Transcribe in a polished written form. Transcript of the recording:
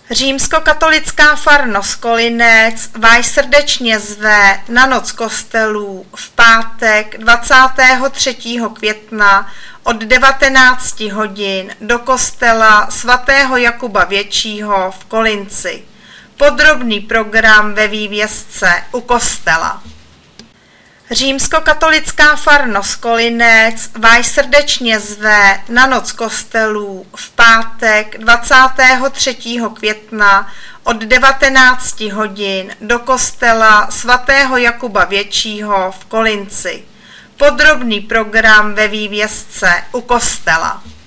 Římskokatolická farnost Kolinec vás srdečně zve na noc kostelů v pátek 23. května od 19 hodin do kostela svatého Jakuba Většího v Kolinci. Podrobný program ve vývězce u kostela. Římskokatolická farnost Kolinec vás srdečně zve na noc kostelů v pátek 23. května od 19 hodin do kostela svatého Jakuba Většího v Kolinci. Podrobný program ve vývězce u kostela.